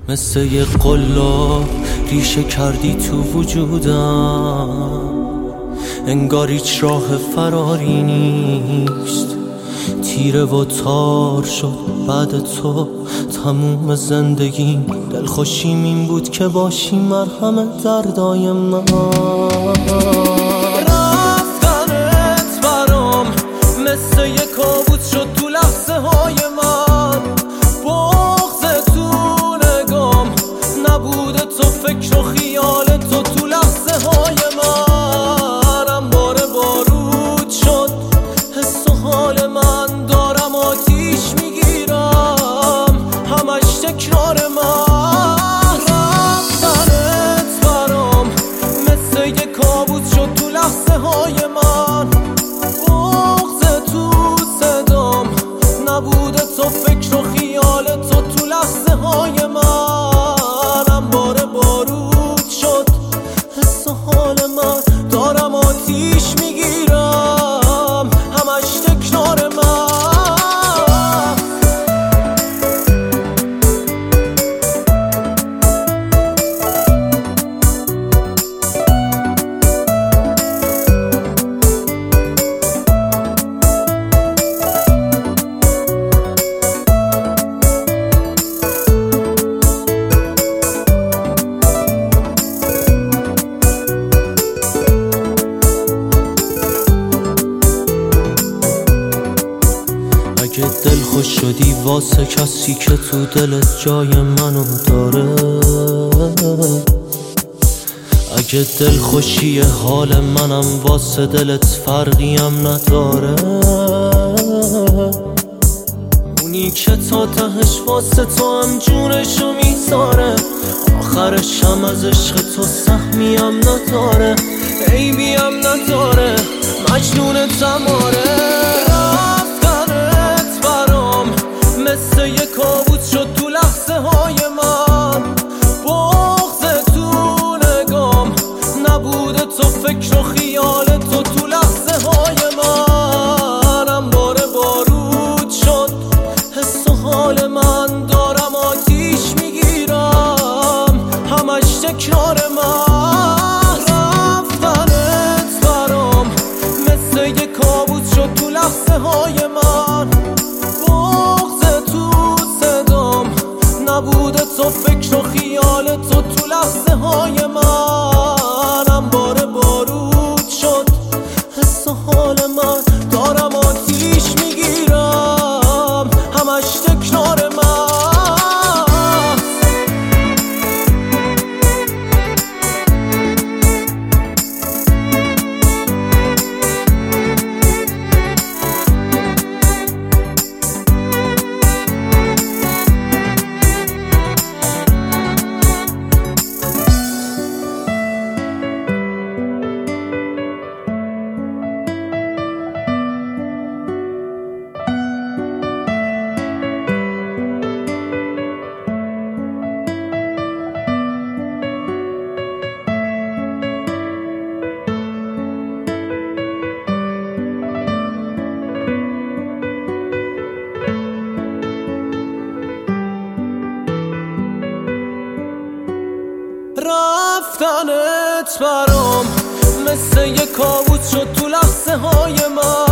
مثل یه قلاب ریشه کردی تو وجودم، انگار هیچ راه فراری نیست. تیره و تار شد بعد تو تموم زندگیم. دلخوشیم این بود که باشی مرهم دردای من. رفتنت برام مثل یه کابوس شد تو لحظه های من. بغض تو نگام نبوده، تو فکر و خیال تو لحظه های من. انبار بارود شد حس و حال من، دارم آتیش میگیرم همش تکرار من. رفتنت برام مثل یه کابوس شد تو لحظه های من. بغض تو صدام نبوده، تو فکر و خیال تو لحظه های من. انبار بارود شد حس و حال من، دارم آتیش میگیرم همش تکرار من. اگه دل خوش شدی واسه کسی که تو دلت جای منو داره، اگه دل خوشی حال منم واسه دلت فرقی هم نداره. اونی که تا تهش واسه تو هم جونشو میذاره، آخرش هم از عشق تو سهمی هم نداره، عیبی هم نداره، مجنون تماره. مثل یه کابوس شد تو لحظه های من. بغض تو نگام نبوده، تو فکر و خیال تو لحظه های من. انبار بارود شد حس و حال من، دارم آتیش میگیرم همش تکرار من. رفتنت برام مثل یه کابوس شد تو لحظه های من. نبوده، تو فکر و خیال تو لحظه های من. انبار بارود شد حس و حال من، دارم آتیش میگیرم همش تکرار من. رفتنت برام مثل یه کابوس شد تو لحظه های من.